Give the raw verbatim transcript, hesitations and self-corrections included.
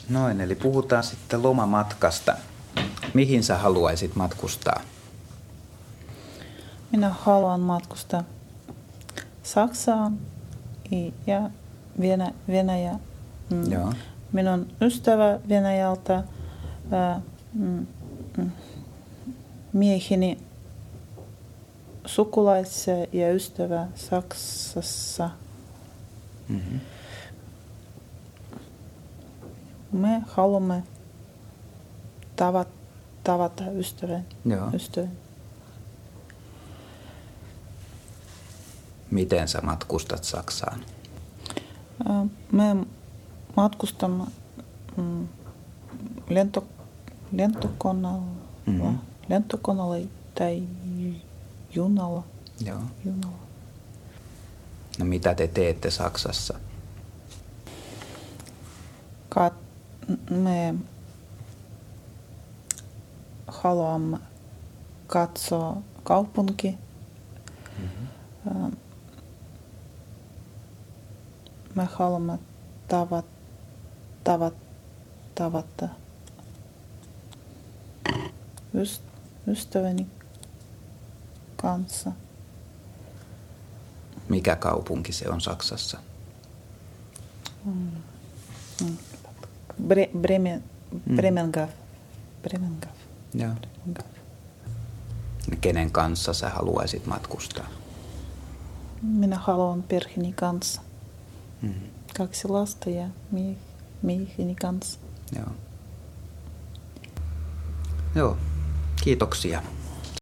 Noin, eli puhutaan sitten lomamatkasta. Mihin sä haluaisit matkustaa? Minä haluan matkustaa Saksaan ja Venä- Venäjä. Mm. Joo. Minun ystävä Venäjältä, ää, mm, mm, mieheni sukulaisia ja ystävä Saksassa. Mm-hmm. Me haluamme tavata, tavata ystävän. Joo. ystävän. Miten sä matkustat Saksaan? Ää, Me matkustamme mm, lento, lentokoneella, Mm-hmm. lentokoneella tai junalla. Joo. junalla. No mitä te teette Saksassa? Kat- me haluamme katsoa kaupunki. Mm-hmm. Me haluamme tavata, tavata, tavata ystäväni kanssa. Mikä kaupunki se on Saksassa? Mm. Mm. Bre- Bremen, Mm. Bremengaf. Bremengaf. Joo. Bremengaf. Kenen kanssa sä haluaisit matkustaa? Minä haluan perheeni kanssa. Mm-hmm. Kaksi lasta ja mie- mieheni kanssa. Joo. Joo, kiitoksia.